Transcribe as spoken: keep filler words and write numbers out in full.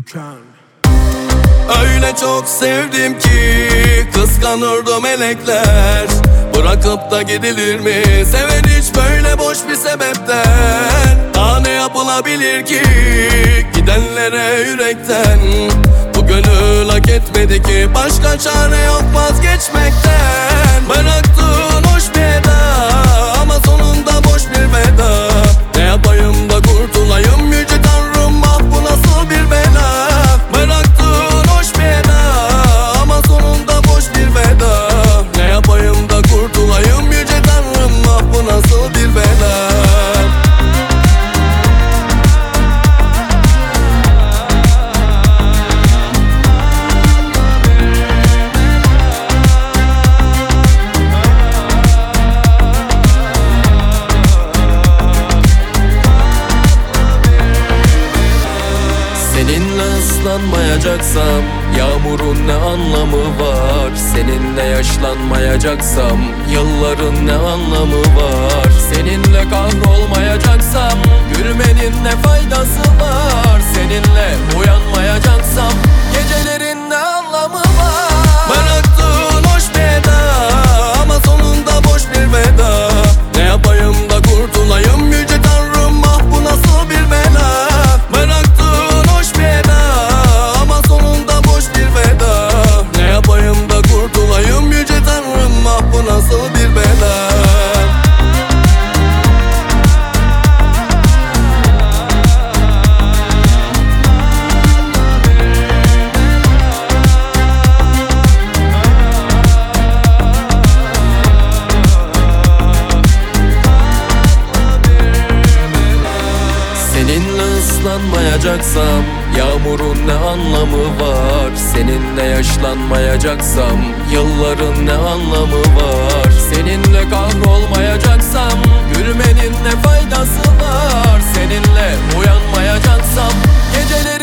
Türkan. Öyle çok sevdim ki kıskanırdı melekler. Bırakıp da gidilir mi? Seven hiç böyle boş bir sebepten. Daha ne yapılabilir ki gidenlere yürekten? Bu gönül hak etmedi ki, başka çare yok vazgeçmekten. Bıraktığın hoş bir eda ama sonunda boş bir veda. Ne yapayım da kurtulayım yüce Tanrım, ah bu nasıl bir bela? Bıraktığın hoş bir eda ama sonunda boş bir veda. Ne yapayım da kurtulayım yüce Tanrım, ah bu nasıl bir bela? Seninle ıslanmayacaksam yağmurun ne anlamı var? Seninle yaşlanmayacaksam yılların ne anlamı var? Seninle kahrolmayacaksam yürümenin ne faydası var? Seninle uyanmayacaksam gecelerin ne anlamı var? Bıraktığın hoş bir eda ama sonunda boş bir veda. Ne yapayım da kurtulayım yüce Tanrım, ah bu nasıl bir bela? Bıraktığın hoş bir eda ama sonunda boş bir veda. Ne yapayım da kurtulayım yüce Tanrım, ah bu nasıl bir bela? Seninle ıslanmayacaksam yağmurun ne anlamı var? Seninle yaşlanmayacaksam yılların ne anlamı var? Seninle kahrolmayacaksam yürümenin ne faydası var? Seninle uyanmayacaksam geceleri